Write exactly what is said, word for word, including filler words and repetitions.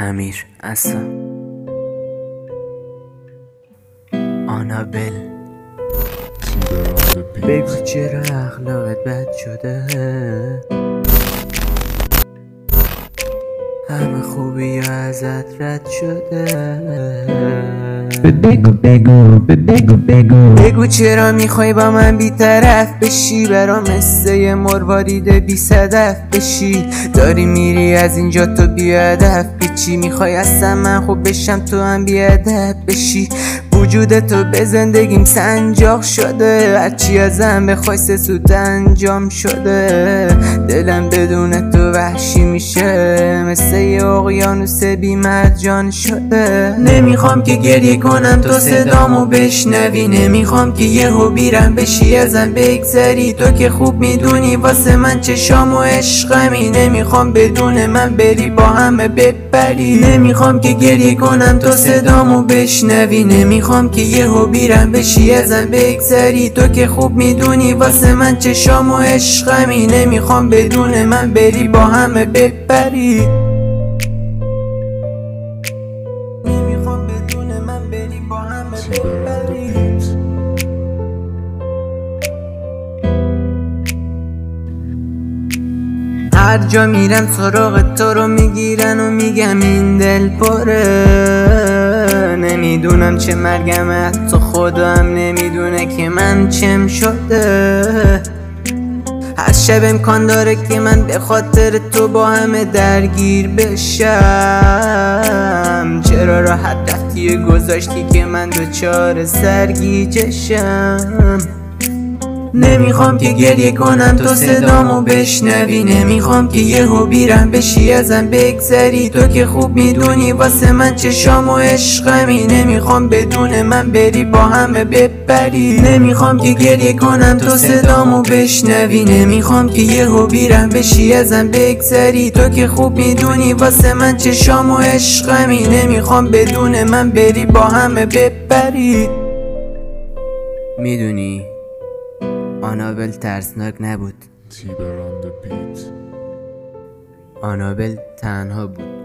امیر اصلا آنابل بگو چرا اخلاقت بد شده، همه خوبی ازت رد شده. بگو بگو بگو بگو بگو چرا میخوای با من بی‌طرف بشی، برام مثل یه مروارید بی صدف بشی. داری میری از اینجا تو بیادف پیچی، میخوای اصلا من خوب بشم تو هم بیادب بشی. وجود تو به زندگیم سنجاق شده، هرچی ازم بخوای سه سوت انجام شده. دلم بدون تو وحشی میشه، مثل یه اقیانوس بی مرجان شده. نمیخوام که گریه کنم تو صدامو بشنوی، نمیخوام که یهو بیرم بشی ازم بگذری. تو که خوب میدونی واسه من چشام و عشقمی، نمیخوام بدون من بری با همه بپری. نمیخوام که گریه کنم تو صدامو بشنوی، نمیخوام که یهو بیرم بشی ازم بگذری. تو که خوب میدونی واسه من چشام و عشقمی، نمیخوام بدون من بری با همه بپری. نمیخوام بدون من بری با همه بپری. هر جا میرم سراغ تو رو میگیرن و میگم این دل پره. نمیدونم چه مرگمه، حتی خودم نمیدونه که من چم شده. هر شب امکان داره که من به خاطر تو با همه درگیر بشم. چرا راحت رفتی گذاشتی که من دوچار سرگیجشم. نمیخوام که گریه کنم تو صدامو بشنوی، نمیخوام که یهو بیرم بشی ازم بگذری. تو که خوب میدونی واسه من چشام و عشقمی، نمیخوام بدون من بری با همه بپری. نمیخوام که گریه کنم تو صدامو بشنوی، نمیخوام که یهو بیرم بشی ازم بگذری. تو که خوب میدونی واسه من چشام و عشقمی، نمیخوام بدون من بری با همه بپری. میدونی آنابل ترسناک نبود، آنابل تنها بود.